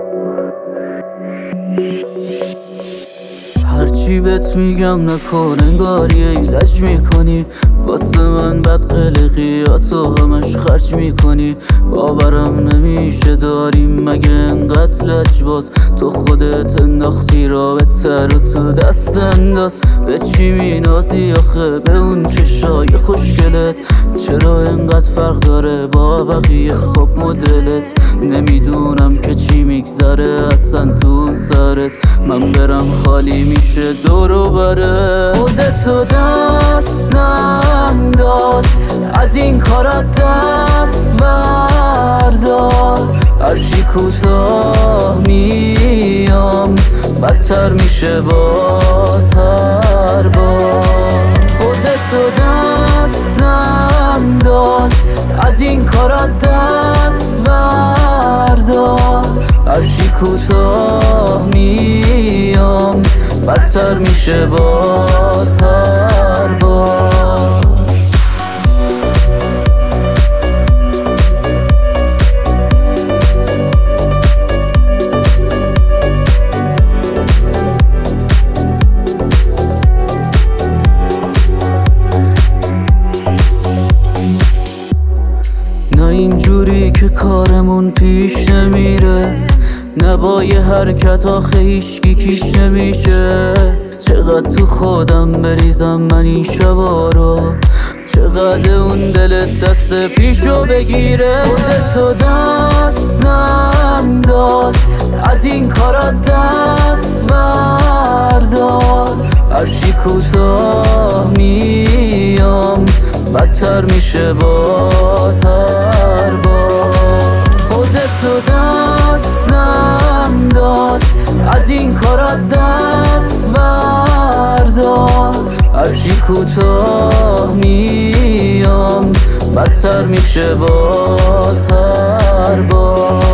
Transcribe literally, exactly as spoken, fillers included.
هرچی بهت میگم نکن انگار یه ایلج میکنی، واسه من بد قلقیاتو همش خرج میکنی. باورم نمیشه داریم مگه انقدر لجباز، تو خودت انداختی رابطه رو تو دست انداز. به چی مینازی آخه به اون چشای خوشگلت؟ چرا انقدر فرق داره با بقیه خب مدلت؟ نمیدونم که چی میگذره اصلا تو اون سرت، من برم خالی میشه دور و بره. خودتو دست انداز از این کارات دست بردار، هرچی کوتاه میام بدتر میشه باز هر بار. خودتو دست انداز از این کارات دست بردار، هرچی کوتاه میام بدتر میشه باز هر بار. نه اینجوری که کارمون پیش نمیره، نه با یه حرکت آخه هیچکی کیش نمیشه. چقدر تو خودم بریزم من این شبا رو، چقدر اون دلت دست پیشو بگیره. خودتو دست انداز از این کارات دست بردار، هرچی کوتاه میام بدتر میشه باز هر بار. خودتو دست انداز از این کارات دست بردار، هرچی کوتاه میام بدتر میشه باز هر بار.